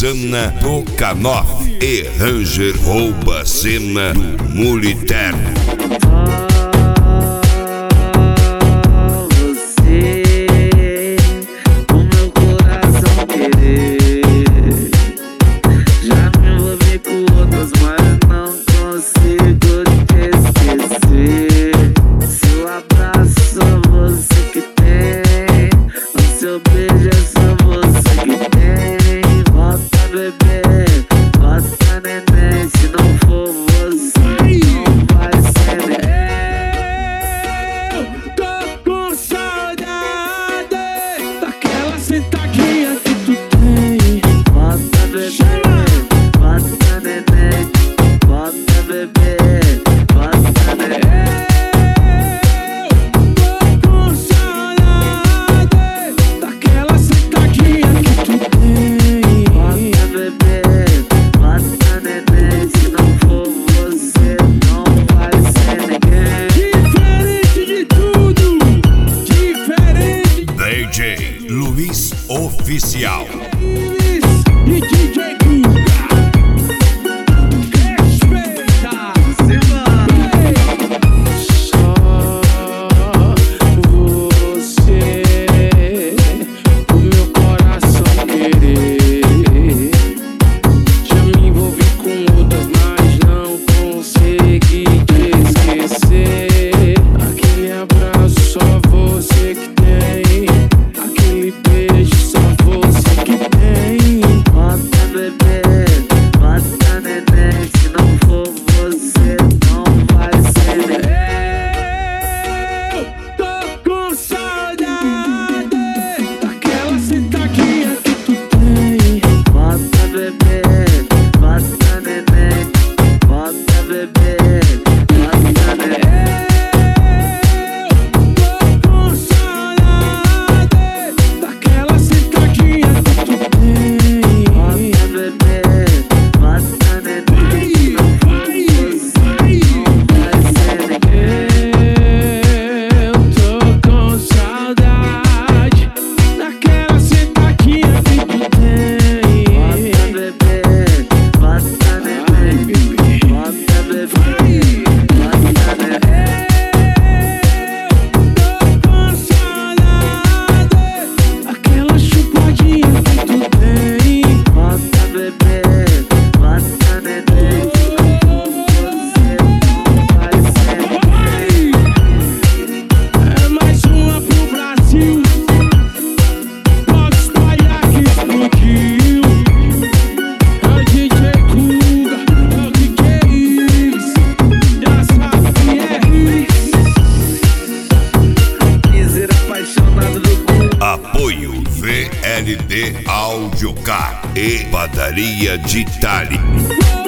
Rosana Tokanoff e Ranger rouba a cena do Muliterno. DJ Luiz Oficial. E DJ Guga. Respeita. Só você, o meu coração querer. Já me envolvi com outras, mas não consegui te esquecer. Aquele abraço só você que tem. Aquele beijo só você que tem. Bota bebê, bota neném. Se não for você, não vai ser neném. Eu tô com saudade daquela sentadinha que tu tem. Bota bebê, bota neném. Bota bebê, bota neném. Apoio VLD Áudio Car e Padaria de Itália.